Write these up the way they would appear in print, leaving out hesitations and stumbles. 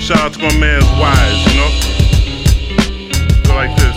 Shout out to my man's Wise, you know? Go like this.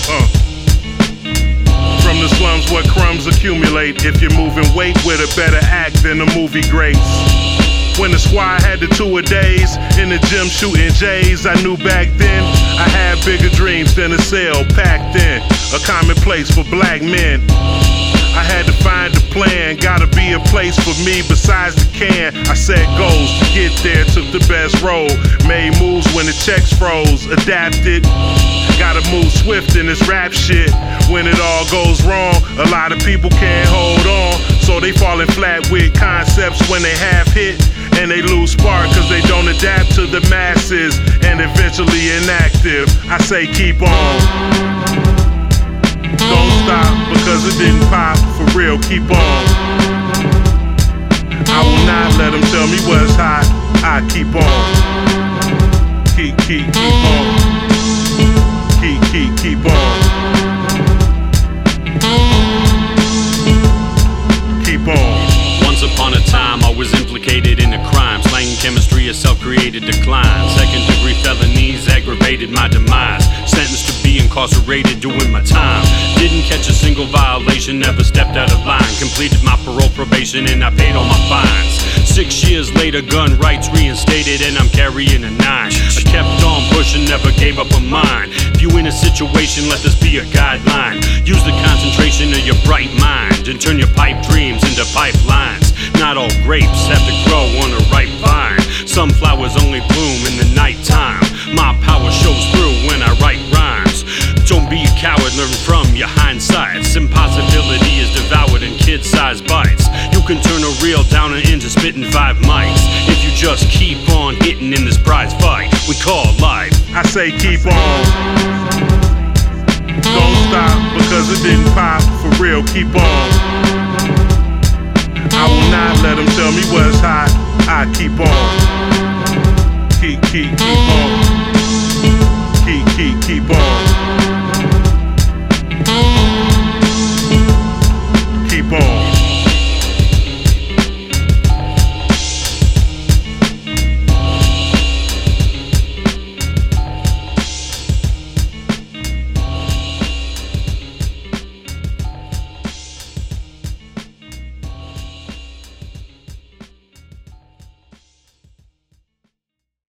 From the slums, what crumbs accumulate. If you're moving weight with a better act than the movie greats. When the squad had the two-a-days in the gym shooting J's, I knew back then I had bigger dreams than a cell packed in. A commonplace for black men. I had to find a plan, gotta be a place for me besides the can. I set goals to get there, took the best road. Made moves when the checks froze, adapted. Gotta move swift in this rap shit. When it all goes wrong, a lot of people can't hold on. So they falling flat with concepts when they half hit. And they lose spark cause they don't adapt to the masses. And eventually inactive, I say keep on. Don't stop because it didn't pop, for real, keep on. I will not let them tell me what's hot, I keep on. Keep on. Keep on. Keep on. Once upon a time I was implicated in a crime, slaying chemistry, a self-created decline. Second-degree felonies aggravated my demise. Sentenced to be incarcerated doing my time. Didn't catch a single violation, never stepped out of line. Completed my parole probation and I paid all my fines. 6 years later, gun rights reinstated and I'm carrying a 9. I kept on pushing, never gave up on mine. If you in a situation, let this be a guideline. Use the concentration of your bright mind and turn your pipe dreams into pipelines. Not all grapes have to grow on a ripe vine. Some flowers only bloom in the nighttime. My power shows through when I write rhymes. Don't be a coward, learn from your hindsights. Impossibility is devoured in kid-sized bites. You can turn a real downer into spitting 5 mics if you just keep on hitting in this prize fight we call life. I say keep on. Don't stop because it didn't pop, for real, keep on. I will not let them tell me what's hot, I keep on. Keep on.